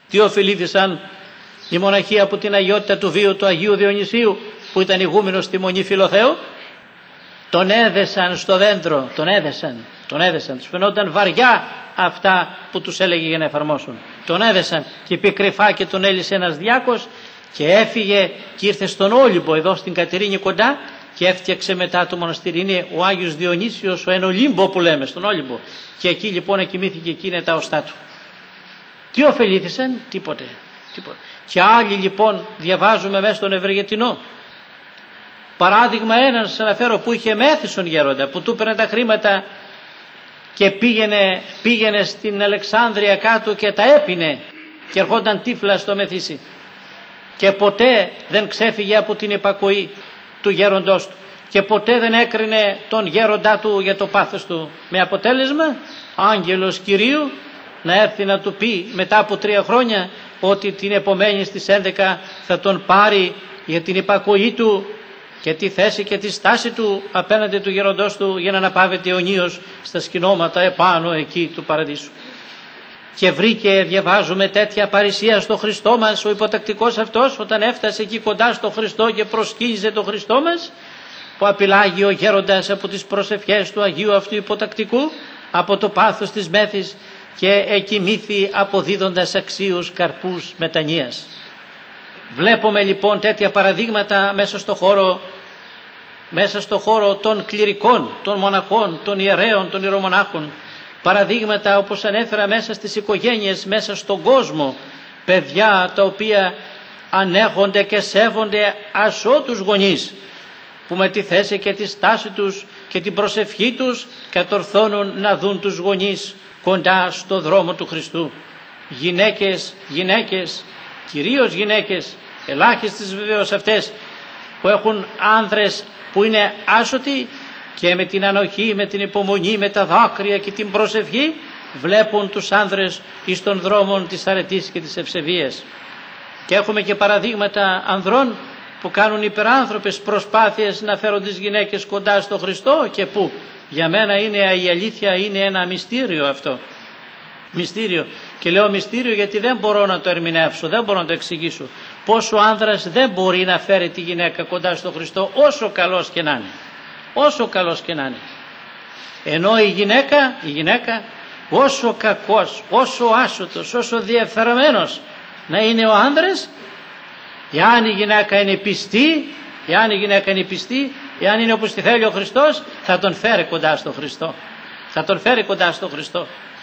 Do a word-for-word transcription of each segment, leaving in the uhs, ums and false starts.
Τι ωφελήθησαν οι μοναχοί από την αγιότητα του βίου του Αγίου Διονυσίου που ήταν ηγούμενος στη Μονή Φιλοθέου? Τον έδεσαν στο δέντρο, τον έδεσαν, τον έδεσαν. Τους φαινόταν βαριά αυτά που τους έλεγε για να εφαρμόσουν. Τον έδεσαν και είπε κρυφά και τον έλυσε ένας διάκος και έφυγε και ήρθε στον Όλυμπο εδώ στην Κατερίνη κοντά και έφτιαξε μετά το μοναστήρι. Είναι ο Άγιος Διονύσιος, ο Ενολύμπο που λέμε, στον Όλυμπο. Και εκεί λοιπόν εκοιμήθηκε, εκεί είναι τα οστά του. Τι ωφελήθησαν? Τίποτε. Τίποτε. Και άλλοι λοιπόν διαβάζουμε μέσα στον Ευεργετινό. Παράδειγμα έναν σας αναφέρω που είχε μέθησον γέροντα, που του έπαιρνε τα χρήματα και πήγαινε, πήγαινε στην Αλεξάνδρεια κάτω και τα έπινε και ερχόταν τύφλα στο μεθύσι. Και ποτέ δεν ξέφυγε από την υπακοή του γέροντός του και ποτέ δεν έκρινε τον γέροντά του για το πάθος του, με αποτέλεσμα άγγελος Κυρίου να έρθει να του πει μετά από τρία χρόνια ότι την επομένη στις έντεκα θα τον πάρει για την υπακοή του και τη θέση και τη στάση του απέναντι του γέροντός του για να αναπαύεται αιωνίως στα σκηνώματα επάνω εκεί του παραδείσου. Και βρήκε, διαβάζουμε, τέτοια παρησία στο Χριστό μας ο υποτακτικός αυτός όταν έφτασε εκεί κοντά στο Χριστό και προσκύνησε το Χριστό μας, που απειλάγει ο γέροντας από τις προσευχές του Αγίου αυτού υποτακτικού, από το πάθος της μέθης και εκοιμήθη αποδίδοντας αξίους καρπούς μετανοίας. Βλέπουμε λοιπόν τέτοια παραδείγματα μέσα στο χώρο, μέσα στο χώρο των κληρικών, των μοναχών, των ιερέων, των ιερομονάχων. Παραδείγματα όπως ανέφερα μέσα στις οικογένειες, μέσα στον κόσμο, παιδιά τα οποία ανέχονται και σέβονται ασώτους γονείς που με τη θέση και τη στάση τους και την προσευχή τους κατορθώνουν να δουν τους γονείς κοντά στο δρόμο του Χριστού. Γυναίκες, γυναίκες, κυρίως γυναίκες, ελάχιστες βεβαίως αυτές που έχουν άνδρες που είναι άσωτοι και με την ανοχή, με την υπομονή, με τα δάκρυα και την προσευχή βλέπουν τους άνδρες εις των δρόμων της αρετής και της ευσεβίας. Και έχουμε και παραδείγματα ανδρών που κάνουν υπεράνθρωπες προσπάθειες να φέρουν τις γυναίκες κοντά στο Χριστό και που για μένα είναι η αλήθεια, είναι ένα μυστήριο αυτό. Μυστήριο. Και λέω μυστήριο γιατί δεν μπορώ να το ερμηνεύσω, δεν μπορώ να το εξηγήσω. Πόσο ο άνδρας δεν μπορεί να φέρει τη γυναίκα κοντά στο Χριστό όσο καλός και να είναι. Όσο καλός και να είναι. Ενώ η γυναίκα, η γυναίκα όσο κακός, όσο άσωτος, όσο διεφθαρμένος να είναι ο άνδρας, εάν η γυναίκα είναι πιστή, εάν η γυναίκα είναι πιστή, εάν είναι όπως τη θέλει ο Χριστός, θα τον φέρει κοντά στο Χριστό. Θα τον φέρει κοντά στο Χριστό.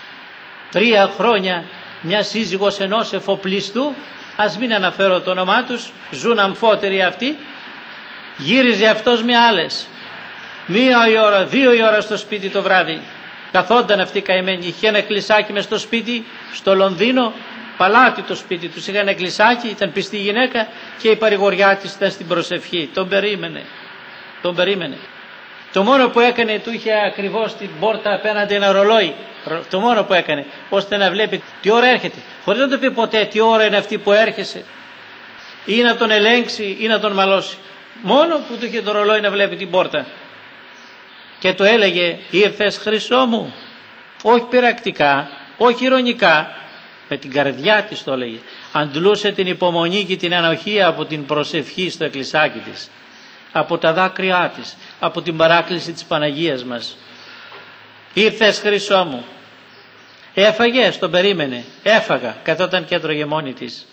Τρία χρόνια μια σύζυγος ενός εφοπλιστού, ας μην αναφέρω το όνομά τους, ζουν αμφότεροι αυτοί, γύριζε αυτός με άλλες. Μία η ώρα, δύο η ώρα στο σπίτι το βράδυ. Καθόταν αυτή καημένη, είχε ένα κλεισάκι μες στο σπίτι, στο Λονδίνο, παλάτι το σπίτι τους, είχε ένα κλεισάκι, ήταν πιστή γυναίκα και η παρηγοριά της ήταν στην προσευχή. Τον περίμενε, τον περίμενε. Το μόνο που έκανε, του είχε ακριβώς την πόρτα απέναντι ένα ρολόι. Το μόνο που έκανε, ώστε να βλέπει τι ώρα έρχεται. Χωρίς να του πει ποτέ τι ώρα είναι αυτή που έρχεσαι, ή να τον ελέγξει ή να τον μαλώσει. Μόνο που του είχε το ρολόι να βλέπει την πόρτα. Και το έλεγε, ήρθες Χρυσό μου? Όχι πειρακτικά, όχι ειρωνικά, με την καρδιά της το έλεγε. Αντλούσε την υπομονή και την ανοχή από την προσευχή στο εκκλησάκι της, από τα δάκρυά της, από την παράκληση της Παναγίας μας. Ήρθες Χρυσό μου? Έφαγες? Τον περίμενε. Έφαγα. Καθόταν και έτρωγε μόνη της.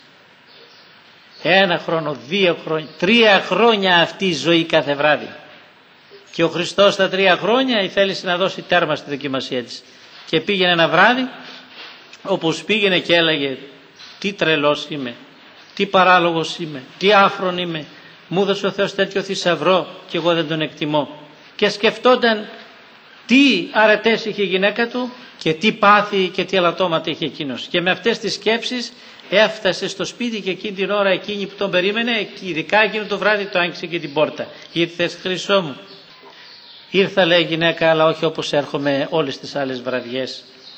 Ένα χρόνο, δύο χρόνια, τρία χρόνια αυτή η ζωή κάθε βράδυ. Και ο Χριστός στα τρία χρόνια θέλησε να δώσει τέρμα στη δοκιμασία της. Και πήγαινε ένα βράδυ, όπως πήγαινε και έλεγε, τι τρελός είμαι, τι παράλογος είμαι, τι άφρον είμαι. Μου έδωσε ο Θεός τέτοιο θησαυρό και εγώ δεν τον εκτιμώ. Και σκεφτόταν τι αρετές είχε η γυναίκα του και τι πάθη και τι αλατώματα είχε εκείνος. Και με αυτές τις σκέψεις έφτασε στο σπίτι και εκείνη την ώρα εκείνη που τον περίμενε, ειδικά εκείνο το βράδυ, το άγγιξε και την πόρτα. Ήρθες Χρυσό μου? Ήρθα, λέει η γυναίκα, αλλά όχι όπως έρχομαι όλες τις άλλες βραδιές.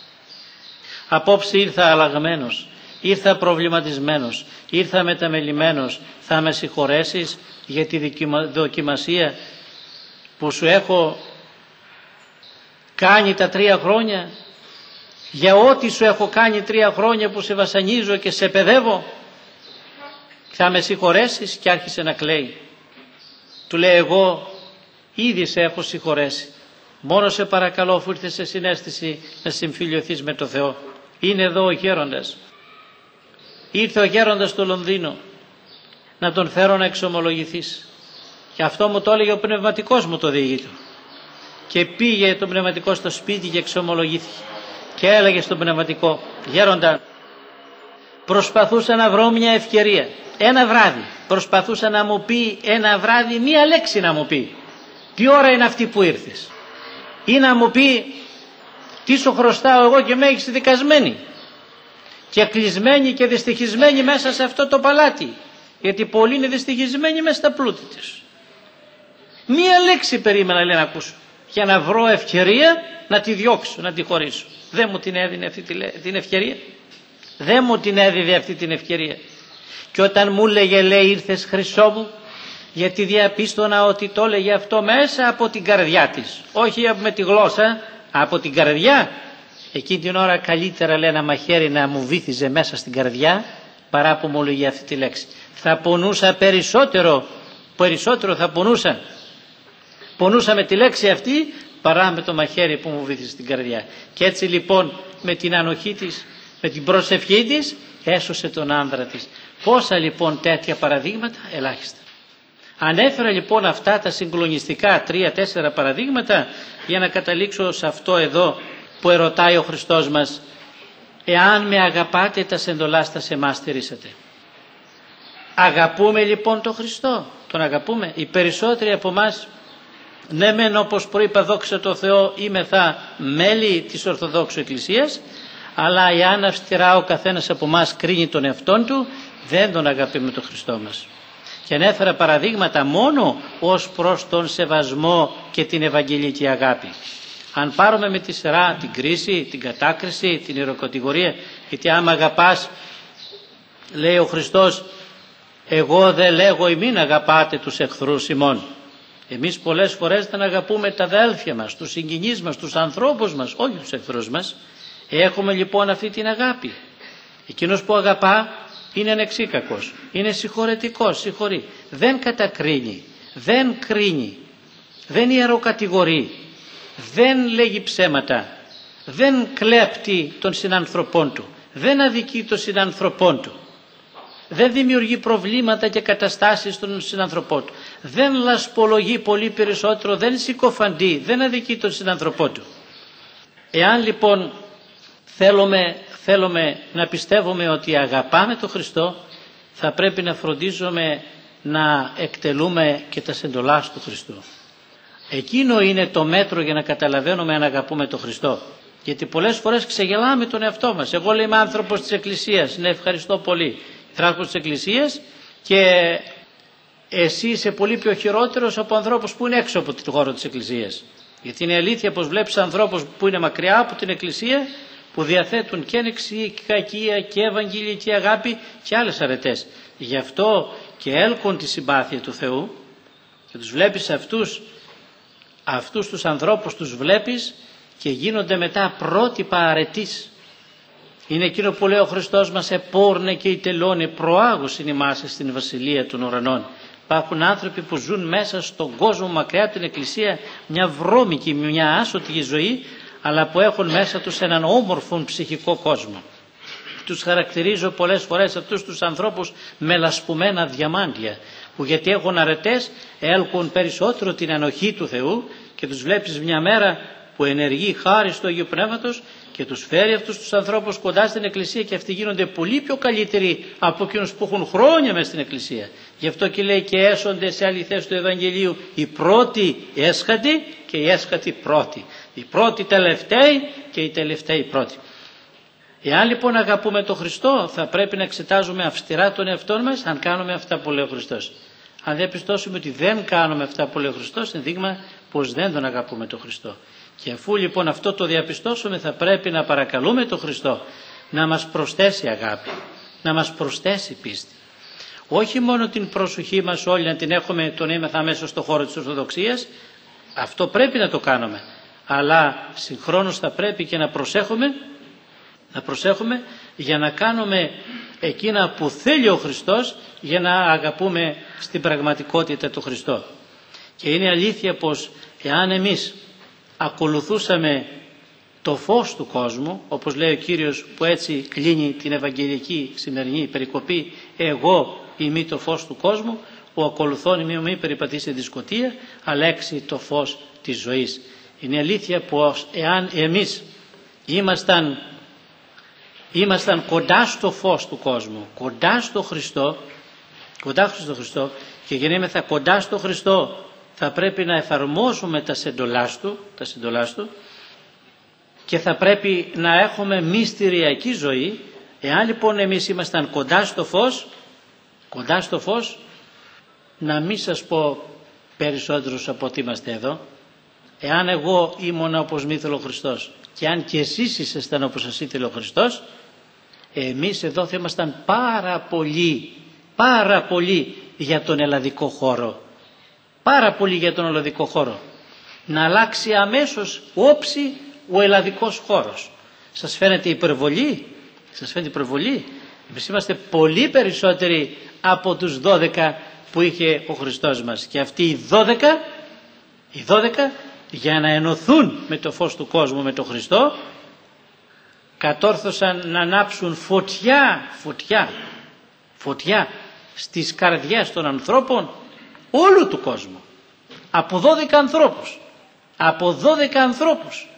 Απόψε ήρθα αλλαγμένος, ήρθα προβληματισμένος, ήρθα μεταμελημένος. Θα με συγχωρέσεις για τη δοκιμασία που σου έχω κάνει τα τρία χρόνια? για ό,τι σου έχω κάνει τρία χρόνια που σε βασανίζω και σε παιδεύω, θα με συγχωρέσεις? Και άρχισε να κλαίει. Του λέει, εγώ ήδη σε έχω συγχωρέσει, μόνο σε παρακαλώ, αφού ήρθες σε συναίσθηση, να συμφιλιωθείς με το Θεό. Είναι εδώ ο γέροντας. Ήρθε ο γέροντας στο Λονδίνο, να τον φέρω να εξομολογηθείς. Και αυτό μου το έλεγε ο πνευματικός μου, το διηγήτο. Και πήγε το πνευματικό στο σπίτι και εξομολογήθηκε. Και έλεγε στον πνευματικό, γέροντα, προσπαθούσα να βρω μια ευκαιρία. Ένα βράδυ προσπαθούσα να μου πει, ένα βράδυ μία λέξη να μου πει. Τι ώρα είναι αυτή που ήρθες? Ή να μου πει, τι σου χρωστάω εγώ και με έχεις δικασμένη και κλεισμένη και δυστυχισμένη μέσα σε αυτό το παλάτι, γιατί πολλοί είναι δυστυχισμένοι μέσα στα πλούτη τους. Μία λέξη περίμενα, λέει, να ακούσω, για να βρω ευκαιρία να τη διώξω, να τη χωρίσω. Δεν μου την έδινε αυτή την ευκαιρία. Δεν μου την έδιδε αυτή την ευκαιρία. Και όταν μου λέγε, λέει, ήρθες χρυσό μου, γιατί διαπίστωνα ότι το έλεγε αυτό μέσα από την καρδιά της, όχι με τη γλώσσα, από την καρδιά. Εκείνη την ώρα καλύτερα, λέει, ένα μαχαίρι να μου βύθιζε μέσα στην καρδιά παρά που μου έλεγε αυτή τη λέξη. Θα πονούσα περισσότερο, περισσότερο θα πονούσα. Πονούσα με τη λέξη αυτή παρά με το μαχαίρι που μου βύθιζε στην καρδιά. Και έτσι λοιπόν με την ανοχή της, με την προσευχή της, έσωσε τον άνδρα της. Πόσα λοιπόν τέτοια παραδείγματα? Ελάχιστα. Ανέφερα λοιπόν αυτά τα συγκλονιστικά τρία-τέσσερα παραδείγματα για να καταλήξω σε αυτό εδώ που ερωτάει ο Χριστός μας. Εάν με αγαπάτε, τα σεντολάς θα σε εμάς στηρίσετε. Αγαπούμε λοιπόν τον Χριστό? Τον αγαπούμε? Οι περισσότεροι από εμάς, ναι μεν, όπως προείπα, δόξα τω Θεώ, είμεθα μέλη της Ορθοδόξου Εκκλησίας, αλλά εάν αυστηρά ο καθένας από εμάς κρίνει τον εαυτόν του, δεν τον αγαπούμε τον Χριστό μας. Και ανέφερα παραδείγματα μόνο ως προς τον σεβασμό και την ευαγγελική αγάπη. Αν πάρουμε με τη σειρά την κρίση, την κατάκριση, την ιεροκατηγορία, γιατί άμα αγαπάς, λέει ο Χριστός, εγώ δεν λέγω ημίν αγαπάτε τους εχθρούς ημών. Εμείς πολλές φορές δεν αγαπούμε τα αδέλφια μας, τους συγγενείς μας, τους ανθρώπους μας, όχι τους εχθρούς μας. Έχουμε λοιπόν αυτή την αγάπη. Εκείνος που αγαπά είναι ανεξίκακος, είναι συγχωρετικός, συγχωρεί. Δεν κατακρίνει, δεν κρίνει, δεν ιεροκατηγορεί, δεν λέγει ψέματα, δεν κλέπτει τον συνανθρωπόν του, δεν αδικεί τον συνανθρωπόν του, δεν δημιουργεί προβλήματα και καταστάσεις στον συνανθρωπό του, δεν λασπολογεί πολύ περισσότερο, δεν συκοφαντεί, δεν αδικεί τον συνανθρωπό του. Εάν λοιπόν θέλουμε, θέλουμε να πιστεύουμε ότι αγαπάμε τον Χριστό, θα πρέπει να φροντίζουμε να εκτελούμε και τα σεντολάς του Χριστού. Εκείνο είναι το μέτρο για να καταλαβαίνουμε αν αγαπούμε τον Χριστό. Γιατί πολλές φορές ξεγελάμε τον εαυτό μας. Εγώ, λέει, είμαι άνθρωπος της Εκκλησίας. Ναι, ευχαριστώ πολύ. Άνθρωπος της Εκκλησίας, και εσύ είσαι πολύ πιο χειρότερος από ανθρώπους που είναι έξω από την χώρο της Εκκλησίας. Γιατί είναι αλήθεια πως βλέπεις ανθρώπους που είναι μακριά από την Εκκλησία, που διαθέτουν και ανεξικακία και ευαγγελική αγάπη και άλλες αρετές. Γι' αυτό και έλκουν τη συμπάθεια του Θεού, και τους βλέπεις αυτούς, αυτούς τους ανθρώπους τους βλέπεις και γίνονται μετά πρότυπα αρετής. Είναι εκείνο που λέει ο Χριστός μας, επόρνε και η τελώνε προάγους είναι ημάς στην βασιλεία των ουρανών. Υπάρχουν άνθρωποι που ζουν μέσα στον κόσμο μακριά από την Εκκλησία, μια βρώμικη, μια άσωτη ζωή, αλλά που έχουν μέσα τους έναν όμορφο ψυχικό κόσμο. Τους χαρακτηρίζω πολλές φορές αυτούς τους ανθρώπους με λασπωμένα διαμάντια, που γιατί έχουν αρετές έλκουν περισσότερο την ανοχή του Θεού, και τους βλέπεις μια μέρα που ενεργεί χάρη στο Αγίου Πνεύματος και τους φέρει αυτούς τους ανθρώπους κοντά στην Εκκλησία, και αυτοί γίνονται πολύ πιο καλύτεροι από εκείνους που έχουν χρόνια μέσα στην Εκκλησία. Γι' αυτό και λέει, και έσονται σε αληθές του Ευαγγελίου οι πρώτοι έσχατοι και οι έσχατοι πρώτοι. Οι πρώτοι τελευταίοι και οι τελευταίοι πρώτοι. Εάν λοιπόν αγαπούμε τον Χριστό, θα πρέπει να εξετάζουμε αυστηρά τον εαυτό μας αν κάνουμε αυτά που λέει ο Χριστός. Αν διαπιστώσουμε ότι δεν κάνουμε αυτά που λέει ο Χριστός, είναι δείγμα πως δεν τον αγαπούμε τον Χριστό. Και αφού λοιπόν αυτό το διαπιστώσουμε, θα πρέπει να παρακαλούμε τον Χριστό να μας προσθέσει αγάπη, να μας προσθέσει πίστη. Όχι μόνο την προσοχή μας όλοι να την έχουμε τον ήμεθα μέσα στο χώρο της Ορθοδοξίας, αυτό πρέπει να το κάνουμε, αλλά συγχρόνως θα πρέπει και να προσέχουμε Να προσέχουμε για να κάνουμε εκείνα που θέλει ο Χριστός, για να αγαπούμε στην πραγματικότητα τον Χριστό. Και είναι αλήθεια πως εάν εμείς ακολουθούσαμε το φως του κόσμου, όπως λέει ο Κύριος που έτσι κλείνει την Ευαγγελική σημερινή περικοπή, εγώ είμαι το φως του κόσμου, ο ακολουθών ημί μη περιπατήσει τη σκοτία, αλέξει το φως της ζωής. Είναι αλήθεια πως εάν εμείς ήμασταν, ήμασταν κοντά στο φως του κόσμου, κοντά στο Χριστό, κοντά στο Χριστό και γεννήμεθα κοντά στο Χριστό, θα πρέπει να εφαρμόσουμε τα σεντολάς του, τα σεντολάς του και θα πρέπει να έχουμε μυστηριακή ζωή. Εάν λοιπόν εμείς ήμασταν κοντά στο φως, κοντά στο φως, να μην σας πω περισσότερους από ότι είμαστε εδώ, εάν εγώ ήμουν όπως μη ήθελε ο Χριστός και αν και εσείς ήσασταν όπως σας ήθελε ο Χριστός, εμείς εδώ θα ήμασταν πάρα πολύ, πάρα πολύ για τον ελλαδικό χώρο. Πάρα πολύ για τον ελλαδικό χώρο. Να αλλάξει αμέσως όψη ο ελλαδικός χώρος. Σας φαίνεται υπερβολή? Σας φαίνεται υπερβολή? Εμείς είμαστε πολύ περισσότεροι από τους δώδεκα που είχε ο Χριστός μας. Και αυτοί οι δώδεκα, οι δώδεκα για να ενωθούν με το φως του κόσμου, με τον Χριστό, κατόρθωσαν να ανάψουν φωτιά, φωτιά, φωτιά στις καρδιές των ανθρώπων όλου του κόσμου. Από δώδεκα ανθρώπους. Από δώδεκα ανθρώπους.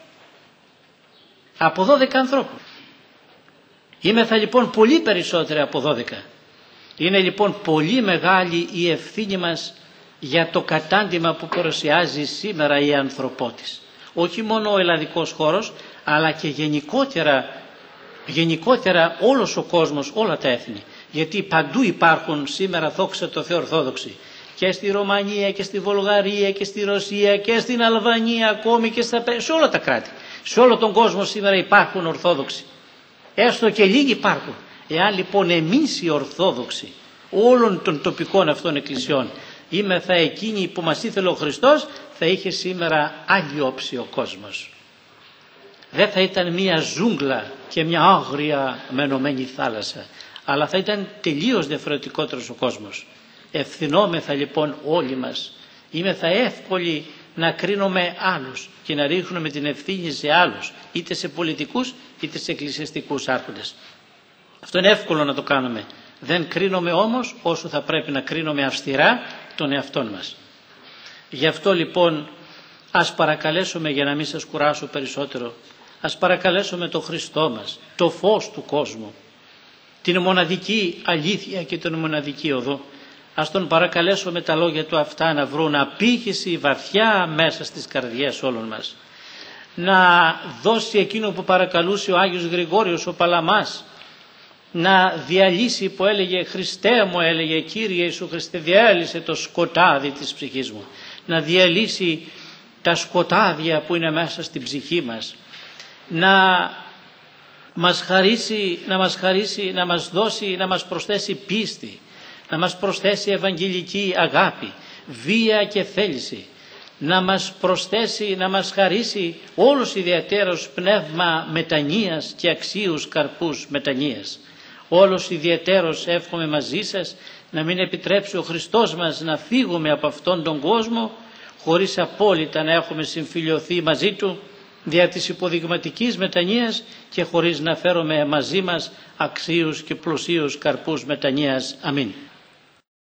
Από δώδεκα ανθρώπους. Είμεθα λοιπόν πολύ περισσότεροι από δώδεκα. Είναι λοιπόν πολύ μεγάλη η ευθύνη μας για το κατάντημα που παρουσιάζει σήμερα η ανθρωπότης. Όχι μόνο ο ελλαδικός χώρος, αλλά και γενικότερα, γενικότερα όλος ο κόσμος, όλα τα έθνη. Γιατί παντού υπάρχουν σήμερα, δόξα τω Θεώ, Ορθόδοξοι. Και στη Ρωμανία και στη Βουλγαρία και στη Ρωσία και στην Αλβανία ακόμη και στα, σε όλα τα κράτη. Σε όλο τον κόσμο σήμερα υπάρχουν Ορθόδοξοι. Έστω και λίγοι υπάρχουν. Εάν λοιπόν εμείς οι Ορθόδοξοι όλων των τοπικών αυτών εκκλησιών είμεθα εκείνοι που μας ήθελε ο Χριστός, θα είχε σήμερα άλλη όψη ο κόσμος. Δεν θα ήταν μια ζούγκλα και μια άγρια μενωμένη θάλασσα, αλλά θα ήταν τελείως διαφορετικότερος ο κόσμος. Ευθυνόμεθα λοιπόν όλοι μας. Είμεθα εύκολοι να κρίνουμε άλλους και να ρίχνουμε την ευθύνη σε άλλους, είτε σε πολιτικούς είτε σε εκκλησιαστικούς άρχοντες. Αυτό είναι εύκολο να το κάνουμε. Δεν κρίνουμε όμως όσο θα πρέπει να κρίνουμε αυστηρά τον εαυτόν μας. Γι' αυτό λοιπόν ας παρακαλέσουμε, για να μην σας κουράσω περισσότερο, ας παρακαλέσουμε τον Χριστό μας, το φως του κόσμου, την μοναδική αλήθεια και την μοναδική οδό. Ας τον παρακαλέσω με τα λόγια του αυτά να βρουν απήχηση βαθιά μέσα στις καρδιές όλων μας. Να δώσει εκείνο που παρακαλούσε ο Άγιος Γρηγόριος ο Παλαμάς, να διαλύσει, που έλεγε Χριστέ μου, έλεγε Κύριε Ιησού Χριστέ, διέλυσε το σκοτάδι της ψυχής μου. Να διαλύσει τα σκοτάδια που είναι μέσα στην ψυχή μας. Να μας χαρίσει, να μας χαρίσει, να μας δώσει, να μας προσθέσει πίστη. Να μας προσθέσει ευαγγελική αγάπη, βία και θέληση. Να μας προσθέσει, να μας χαρίσει όλος ιδιαίτερος πνεύμα μετανοίας και αξίους καρπούς μετανοίας. Όλος ιδιαίτερος εύχομαι μαζί σας να μην επιτρέψει ο Χριστός μας να φύγουμε από αυτόν τον κόσμο χωρίς απόλυτα να έχουμε συμφιλιωθεί μαζί Του δια της υποδειγματικής μετανοίας και χωρίς να φέρουμε μαζί μας αξίους και πλουσίους καρπούς μετανοίας. Αμήν.